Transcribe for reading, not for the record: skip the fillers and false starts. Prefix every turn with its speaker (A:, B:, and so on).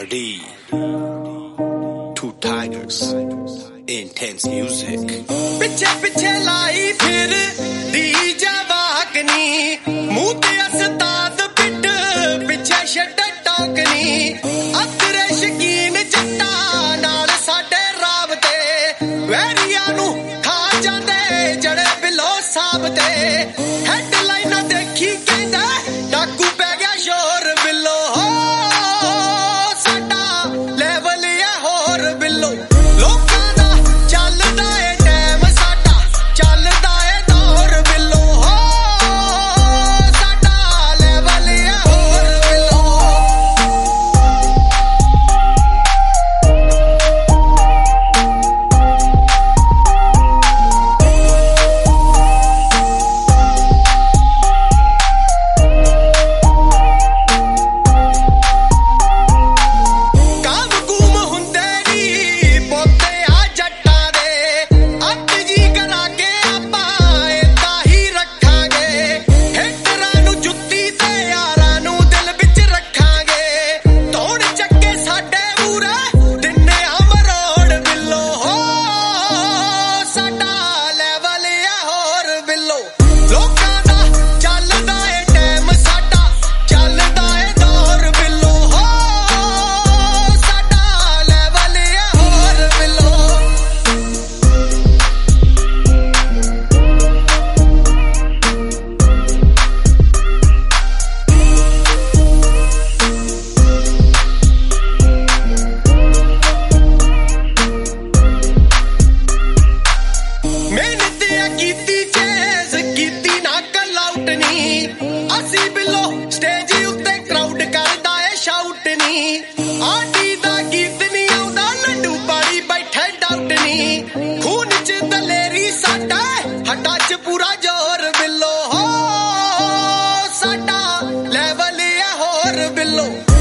A: RD, two tigers, intense music.
B: पिछे पिछे लाई फिर दी जवाकनी मुँह ते अस्ताद पिट पिछे छड्ड टोकनी अतरे शकीन जट्टा नाल साडे राबते वैरिया नू खा जांदे जड़े बिलो साबते हेडलाइनां देखी कहंदा डाकू पै गया शोर बिलो हो साडा लेवल है होर बिलो लोकां दा चलदा ए टैम साडा चलदा ए दौर बिलो हो साडा लेवल है होर बिलो काम कूम हुंदे नी पोते आ जट्टां दे अत जी करा के आपां इदां ही रखांगे हिटरां नू जुत्ती ते यारां नू दिल विच रखांगे धौण चक्के साडे मूरे दिन्ने आ मरोड़ बिल्लो हो साडा लेवल है होर बिल्लो लोकां दा चलदा ए टैम साडा चलदा ए दौर बिल्लो हो साडा लेवल है होर बिल्लो ਮਿਹਨਤ ਆ ਕੀਤੀ ਚੇਜ਼ ਕੀਤੀ ਨਾ ਕਲਾਊਟ ਨੀ ਅਸੀਂ ਬਿੱਲੋ ਸਟੇਜ ਉੱਤੇ ਕਰਾਊਡ ਕਰਦਾ ਏ ਸ਼ਾਊਟ ਨੀ ਆਡੀ ਦਾ ਗੀਤ ਨਹੀਂ ਆਉਂਦਾ ਲੱਡੂ ਪਾਣੀ ਬੈਠੇ ਡਾਊਟ ਨੀ ਖੂਨ ਚ ਦਲੇਰੀ ਸਾਡਾ ਹੱਡਾਂ ਚ ਪੂਰਾ ਜ਼ੋਰ ਬਿੱਲੋ ਹੋ ਸਾਡਾ ਲੈਵਲ ਹੈ ਹੋਰ ਬਿੱਲੋ